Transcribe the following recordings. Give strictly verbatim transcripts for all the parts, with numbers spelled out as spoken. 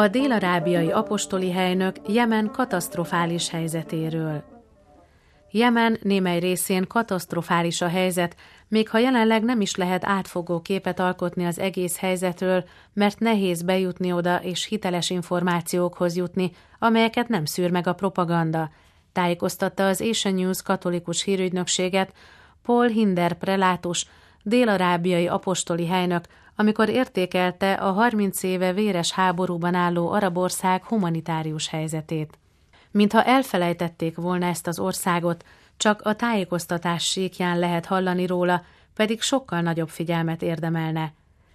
A dél-arábiai apostoli helynök Jemen katasztrofális helyzetéről. Jemen némely részén katasztrofális a helyzet, még ha jelenleg nem is lehet átfogó képet alkotni az egész helyzetről, mert nehéz bejutni oda és hiteles információkhoz jutni, amelyeket nem szűr meg a propaganda, tájékoztatta az Asian News katolikus hírügynökséget Paul Hinder prelátus, dél-arábiai apostoli helynök, amikor értékelte a harminc éve véres háborúban álló arab ország humanitárius helyzetét. Mintha elfelejtették volna ezt az országot, csak a tájékoztatás síkján lehet hallani róla, pedig sokkal nagyobb figyelmet érdemelne.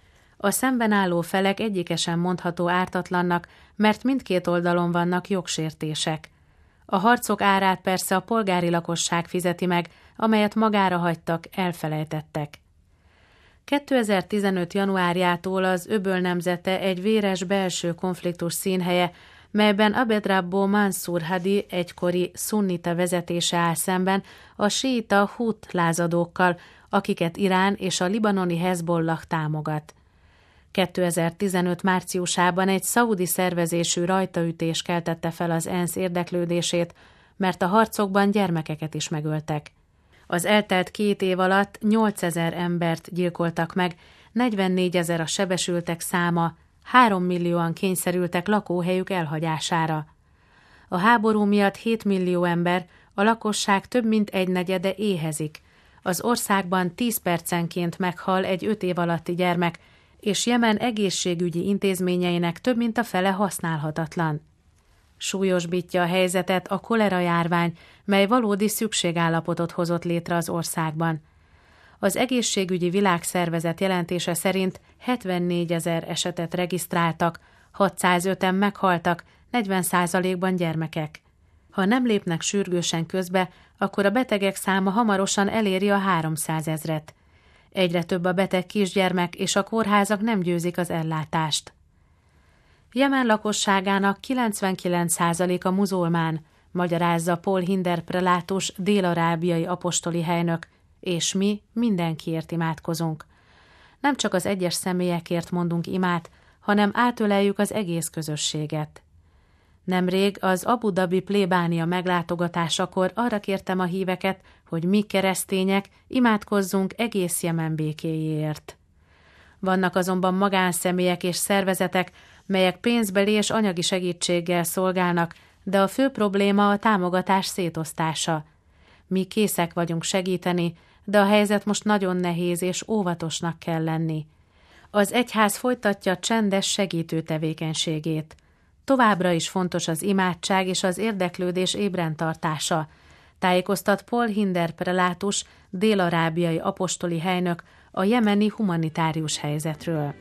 A szemben álló felek egyike sem mondható ártatlannak, mert mindkét oldalon vannak jogsértések. A harcok árát persze a polgári lakosság fizeti meg, amelyet magára hagytak, elfelejtettek. kétezer-tizenöt. januárjától az öböl nemzete egy véres belső konfliktus színhelye, melyben Abed Rabbo Mansur Hadi egykori szunnita vezetése áll szemben a síita Hut lázadókkal, akiket Irán és a libanoni Hezbollah támogat. kétezer-tizenöt. márciusában egy szaudi szervezésű rajtaütés keltette fel az ENSZ érdeklődését, mert a harcokban gyermekeket is megöltek. Az eltelt két év alatt nyolcezer embert gyilkoltak meg, negyvennégyezer a sebesültek száma, három millióan kényszerültek lakóhelyük elhagyására. A háború miatt hét millió ember, a lakosság több mint egynegyede éhezik. Az országban tíz percenként meghal egy öt év alatti gyermek, és Jemen egészségügyi intézményeinek több mint a fele használhatatlan. Súlyosbítja a helyzetet a kolera járvány, mely valódi szükségállapotot hozott létre az országban. Az Egészségügyi Világszervezet jelentése szerint hetvennégyezer esetet regisztráltak, hatszázöten meghaltak, negyven százalékban gyermekek. Ha nem lépnek sürgősen közbe, akkor a betegek száma hamarosan eléri a háromszázezret. Egyre több a beteg kisgyermek, és a kórházak nem győzik az ellátást. Jemen lakosságának kilencvenkilenc százaléka muzulmán, magyarázza Paul Hinder prelátus, dél-arábiai apostoli helynök, és mi mindenkiért imádkozunk. Nem csak az egyes személyekért mondunk imát, hanem átöleljük az egész közösséget. Nemrég az Abu Dhabi plébánia meglátogatásakor arra kértem a híveket, hogy mi keresztények imádkozzunk egész Jemen békéjéért. Vannak azonban magánszemélyek és szervezetek, melyek pénzbeli és anyagi segítséggel szolgálnak, de a fő probléma a támogatás szétosztása. Mi készek vagyunk segíteni, de a helyzet most nagyon nehéz és óvatosnak kell lenni. Az egyház folytatja csendes segítő tevékenységét. Továbbra is fontos az imádság és az érdeklődés ébren tartása, tájékoztat Paul Hinder prelátus, dél-arábiai apostoli helynök a jemeni humanitárius helyzetről.